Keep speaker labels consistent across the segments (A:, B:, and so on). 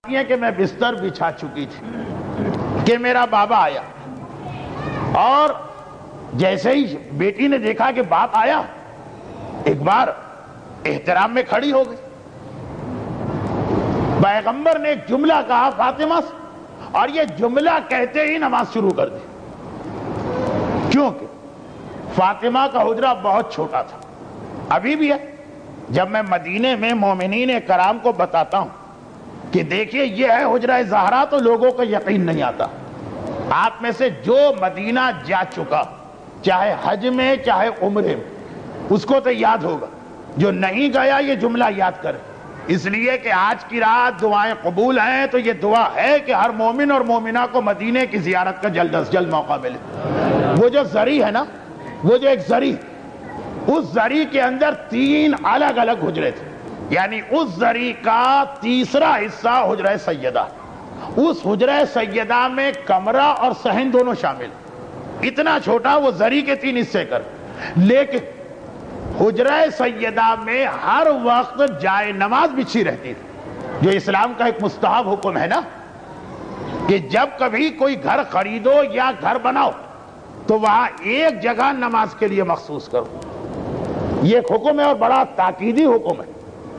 A: یہ کہ میں بستر بچھا چکی تھی کہ میرا بابا آیا، اور جیسے ہی بیٹی نے دیکھا کہ باپ آیا ایک بار احترام میں کھڑی ہو گئی۔ پیغمبر نے ایک جملہ کہا فاطمہ سے، اور یہ جملہ کہتے ہی نماز شروع کر دی، کیونکہ فاطمہ کا حجرہ بہت چھوٹا تھا، ابھی بھی ہے۔ جب میں مدینے میں مومنین کرام کو بتاتا ہوں کہ دیکھیے یہ ہے حجرہ زہرا، تو لوگوں کو یقین نہیں آتا۔ آپ میں سے جو مدینہ جا چکا، چاہے حج میں چاہے عمرے میں، اس کو تو یاد ہوگا، جو نہیں گیا یہ جملہ یاد کرے، اس لیے کہ آج کی رات دعائیں قبول ہیں، تو یہ دعا ہے کہ ہر مومن اور مومنہ کو مدینے کی زیارت کا جلد از جلد موقع ملے۔ وہ جو زری ہے نا، وہ جو ایک زری، اس زری کے اندر 3 الگ الگ حجرے تھے، یعنی اس زری کا تیسرا حصہ حجرہ سیدہ، اس حجرہ سیدہ میں کمرہ اور صحن دونوں شامل، اتنا چھوٹا وہ زری کے 3 حصے کر، لیکن حجرہ سیدہ میں ہر وقت جائے نماز بچھی رہتی تھی، جو اسلام کا ایک مستحب حکم ہے نا، کہ جب کبھی کوئی گھر خریدو یا گھر بناؤ تو وہاں ایک جگہ نماز کے لیے مخصوص کرو، یہ ایک حکم ہے اور بڑا تاکیدی حکم ہے۔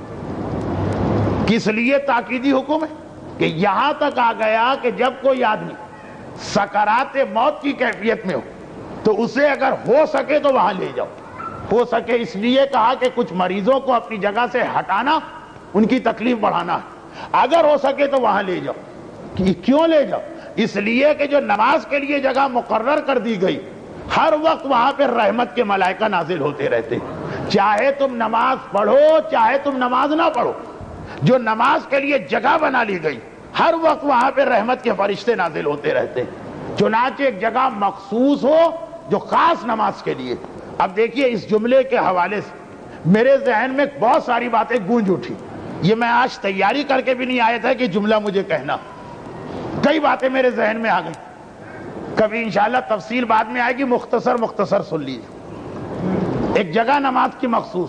A: کس لیے تاکیدی حکم ہے؟ کہ یہاں تک آ گیا کہ جب کوئی آدمی سکرات موت کی کیفیت میں ہو تو اسے اگر ہو سکے تو وہاں لے جاؤ۔ ہو سکے اس لیے کہا کہ کچھ مریضوں کو اپنی جگہ سے ہٹانا ان کی تکلیف بڑھانا ہے، اگر ہو سکے تو وہاں لے جاؤ۔ کیوں لے جاؤ؟ اس لیے کہ جو نماز کے لیے جگہ مقرر کر دی گئی، ہر وقت وہاں پہ رحمت کے ملائکہ نازل ہوتے رہتے، چاہے تم نماز پڑھو چاہے تم نماز نہ پڑھو، جو نماز کے لیے جگہ بنا لی گئی ہر وقت وہاں پہ رحمت کے فرشتے نازل ہوتے رہتے، چنانچہ ایک جگہ مخصوص ہو جو خاص نماز کے لیے۔ اب دیکھیے اس جملے کے حوالے سے میرے ذہن میں بہت ساری باتیں گونج اٹھی، یہ میں آج تیاری کر کے بھی نہیں آیا تھا کہ جملہ مجھے کہنا، کئی باتیں میرے ذہن میں آ گئی، کبھی انشاءاللہ تفصیل بعد میں آئے گی، مختصر سن لیجیے۔ ایک جگہ نماز کی مخصوص،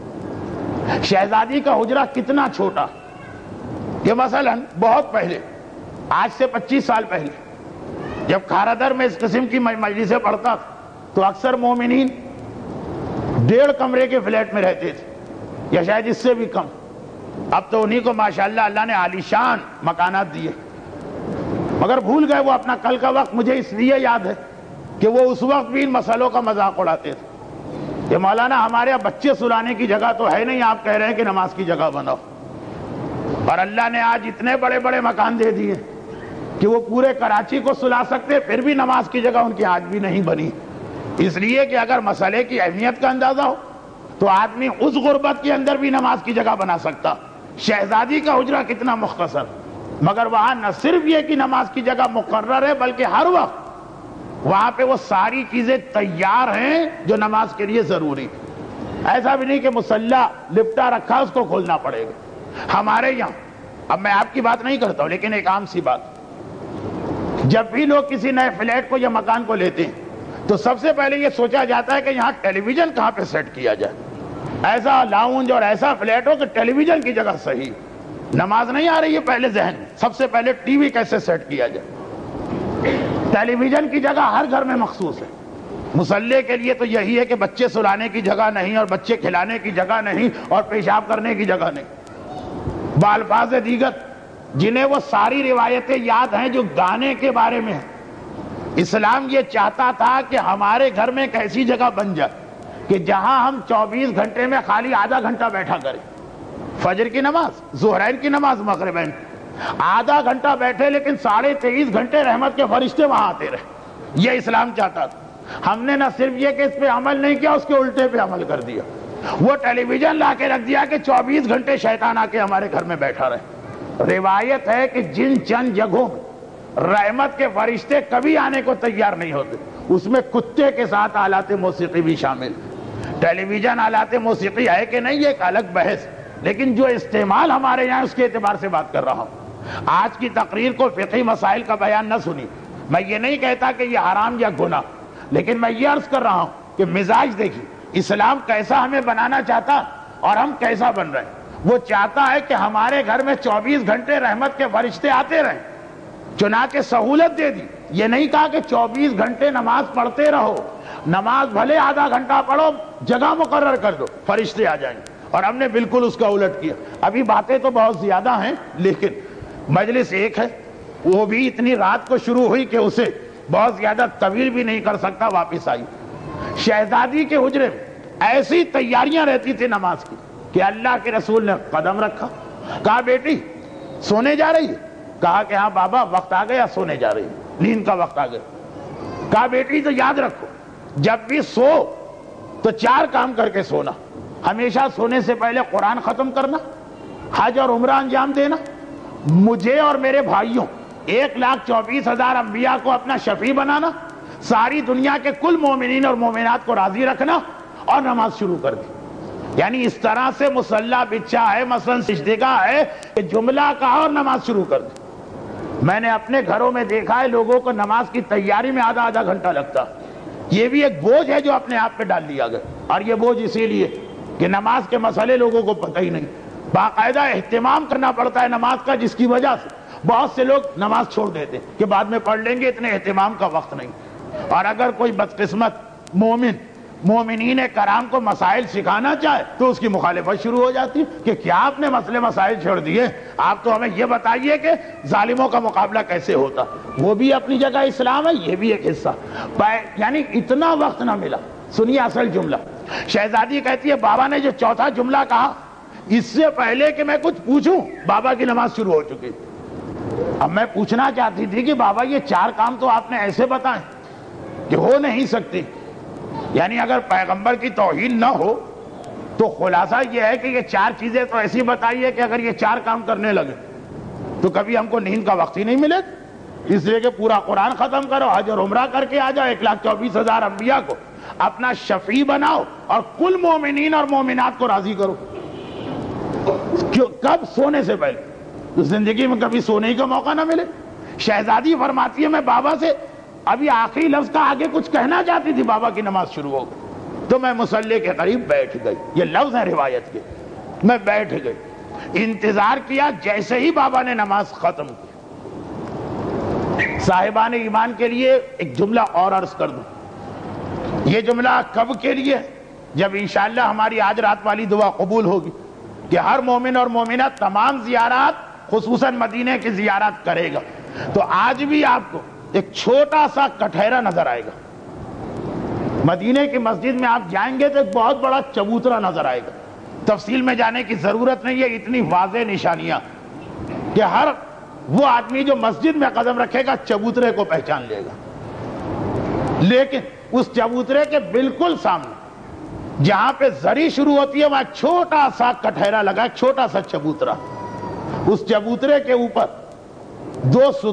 A: شہزادی کا حجرہ کتنا چھوٹا کہ مثلا بہت پہلے، آج سے 25 سال پہلے جب کھارادر میں اس قسم کی مجلسیں پڑھتا تھا تو اکثر مومنین 1.5 کمرے کے فلیٹ میں رہتے تھے یا شاید اس سے بھی کم، اب تو انہی کو ماشاءاللہ اللہ نے عالیشان مکانات دیے، مگر بھول گئے وہ اپنا کل کا وقت۔ مجھے اس لیے یاد ہے کہ وہ اس وقت بھی ان مسئلوں کا مذاق اڑاتے تھے کہ مولانا ہمارے یہاں بچے سلانے کی جگہ تو ہے نہیں، آپ کہہ رہے ہیں کہ نماز کی جگہ بناؤ، اور اللہ نے آج اتنے بڑے بڑے مکان دے دیے کہ وہ پورے کراچی کو سلا سکتے، پھر بھی نماز کی جگہ ان کی آج بھی نہیں بنی، اس لیے کہ اگر مسئلے کی اہمیت کا اندازہ ہو تو آدمی اس غربت کے اندر بھی نماز کی جگہ بنا سکتا۔ شہزادی کا حجرہ کتنا مختصر، مگر وہاں نہ صرف یہ کہ نماز کی جگہ مقرر ہے بلکہ ہر وقت وہاں پہ وہ ساری چیزیں تیار ہیں جو نماز کے لیے ضروری، ایسا بھی نہیں کہ مصلی لپٹا رکھا اس کو کھولنا پڑے گا۔ ہمارے یہاں، اب میں آپ کی بات نہیں کرتا ہوں لیکن ایک عام سی بات، جب بھی لوگ کسی نئے فلیٹ کو یا مکان کو لیتے ہیں تو سب سے پہلے یہ سوچا جاتا ہے کہ یہاں ٹیلی ویژن کہاں پہ سیٹ کیا جائے، ایسا لاؤنج اور ایسا فلیٹ ہو کہ ٹیلی ویژن کی جگہ صحیح، نماز نہیں آ رہی ہے پہلے ذہن میں، سب سے پہلے ٹی وی کیسے سیٹ کیا جائے۔ ٹیلی ویژن کی جگہ ہر گھر میں مخصوص ہے، مصلی کے لیے تو یہی ہے کہ بچے سلانے کی جگہ نہیں، اور بچے کھلانے کی جگہ نہیں، اور پیشاب کرنے کی جگہ نہیں، بالفاظ دیگر جنہیں وہ ساری روایتیں یاد ہیں جو گانے کے بارے میں ہیں۔ اسلام یہ چاہتا تھا کہ ہمارے گھر میں ایک ایسی جگہ بن جائے کہ جہاں ہم 24 گھنٹے میں خالی آدھا گھنٹہ بیٹھا کریں، فجر کی نماز، ظہرین کی نماز، مغربین، آدھا گھنٹہ بیٹھے لیکن 23.5 گھنٹے رحمت کے فرشتے وہاں آتے رہے، یہ اسلام چاہتا تھا۔ ہم نے نہ صرف یہ کہ اس پہ عمل نہیں کیا، اس کے الٹے پہ عمل کر دیا، وہ ٹیلی ویژن لا کے رکھ دیا کہ 24 گھنٹے شیطان آ کے ہمارے گھر میں بیٹھا رہے۔ روایت ہے کہ جن چند جگہوں میں رحمت کے فرشتے کبھی آنے کو تیار نہیں ہوتے، اس میں کتے کے ساتھ آلات موسیقی بھی شامل، ٹیلی ویژن آلات موسیقی ہے کہ نہیں یہ ایک الگ بحث، لیکن جو استعمال ہمارے یہاں اس کے اعتبار سے بات کر رہا ہوں۔ آج کی تقریر کو فقہی مسائل کا بیان نہ سنی، میں یہ نہیں کہتا کہ یہ حرام یا گناہ، لیکن میں یہ عرض کر رہا ہوں کہ مزاج دیکھیے، اسلام کیسا ہمیں بنانا چاہتا اور ہم کیسا بن رہے ہیں۔ وہ چاہتا ہے کہ ہمارے گھر میں 24 گھنٹے رحمت کے فرشتے آتے رہیں، چنانچہ سہولت دے دی۔ یہ نہیں کہا کہ 24 گھنٹے نماز پڑھتے رہو، نماز بھلے آدھا گھنٹہ پڑھو، جگہ مقرر کر دو، فرشتے آ جائیں گے۔ اور ہم نے بالکل اس کا الٹ کیا۔ ابھی باتیں تو بہت زیادہ ہیں، لیکن مجلس ایک ہے، وہ بھی اتنی رات کو شروع ہوئی کہ اسے بہت زیادہ طویل بھی نہیں کر سکتا، واپس آئی۔ شہزادی کے حجرے میں ایسی تیاریاں رہتی تھی نماز کی کہ اللہ کے رسول نے قدم رکھا، کہا بیٹی سونے جا رہی ہے؟ کہا کہ ہاں بابا وقت آ گیا، سونے جا رہی ہے، نیند کا وقت آ گیا۔ کہا بیٹی تو یاد رکھو جب بھی سو تو 4 کام کر کے سونا، ہمیشہ سونے سے پہلے قرآن ختم کرنا، حج اور عمرہ انجام دینا، مجھے اور میرے بھائیوں 1,24,000 انبیاء کو اپنا شفیع بنانا، ساری دنیا کے کل مومنین اور مومنات کو راضی رکھنا، اور نماز شروع کر دی۔ یعنی اس طرح سے مصلی بچھا ہے، مثلا سجدگاہ ہے، کہ جملہ کہا اور نماز شروع کر دی۔ میں نے اپنے گھروں میں دیکھا ہے لوگوں کو نماز کی تیاری میں آدھا گھنٹہ لگتا۔ یہ بھی ایک بوجھ ہے جو اپنے آپ پہ ڈال لیا گیا، اور یہ بوجھ اسی لیے کہ نماز کے مسئلے لوگوں کو پتہ ہی نہیں۔ باقاعدہ اہتمام کرنا پڑتا ہے نماز کا، جس کی وجہ سے بہت سے لوگ نماز چھوڑ دیتے کہ بعد میں پڑھ لیں گے، اتنے اہتمام کا وقت نہیں۔ اور اگر کوئی بدقسمت مومنین کرام کو مسائل سکھانا چاہے تو اس کی مخالفت شروع ہو جاتی ہے کہ کیا آپ نے مسائل چھوڑ دیے، آپ تو ہمیں یہ بتائیے کہ ظالموں کا مقابلہ کیسے ہوتا۔ وہ بھی اپنی جگہ اسلام ہے، یہ بھی ایک حصہ، یعنی اتنا وقت نہ ملا۔ سنیے اصل جملہ، شہزادی کہتی ہے بابا نے جو چوتھا جملہ کہا، اس سے پہلے کہ میں کچھ پوچھوں بابا کی نماز شروع ہو چکی۔ اب میں پوچھنا چاہتی تھی کہ بابا یہ 4 کام تو آپ نے ایسے بتائیں کہ ہو نہیں سکتی، یعنی اگر پیغمبر کی توہین نہ ہو تو خلاصہ یہ ہے کہ یہ 4 چیزیں تو ایسی بتائیے کہ اگر یہ 4 کام کرنے لگے تو کبھی ہم کو نیند کا وقت ہی نہیں ملے، اس لیے کہ پورا قرآن ختم کرو، حج اور عمرہ کر کے آ جاؤ، 1,24,000 انبیاء کو اپنا شفیع بناؤ، اور کل مومنین اور مومنات کو راضی کرو۔ کب؟ سونے سے پہلے، زندگی میں کبھی سونے کا موقع نہ ملے۔ شہزادی فرماتی ہے میں بابا سے ابھی آخری لفظ کا آگے کچھ کہنا چاہتی تھی، بابا کی نماز شروع ہو گئی تو میں مصلی کے قریب بیٹھ گئی۔ یہ لفظ ہیں روایت کے، میں بیٹھ گئی، انتظار کیا۔ جیسے ہی بابا نے نماز ختم کی، صاحبان ایمان کے لیے ایک جملہ اور عرض کر دوں۔ یہ جملہ کب کے لیے؟ جب انشاءاللہ ہماری آج رات والی دعا قبول ہوگی کہ ہر مومن اور مومنہ تمام زیارات، خصوصاً مدینہ کی زیارت کرے گا، تو آج بھی آپ کو ایک چھوٹا سا کٹہرا نظر آئے گا۔ مدینہ کی مسجد میں آپ جائیں گے تو ایک بہت بڑا چبوترا نظر آئے گا۔ تفصیل میں جانے کی ضرورت نہیں ہے، اتنی واضح نشانیاں کہ ہر وہ آدمی جو مسجد میں قدم رکھے گا چبوترے کو پہچان لے گا۔ لیکن اس چبوترے کے بالکل سامنے جہاں پہ زری شروع ہوتی ہے، وہاں چھوٹا سا کٹہرا لگا، چھوٹا سا چبوترا۔ اس چبوترے کے اوپر 2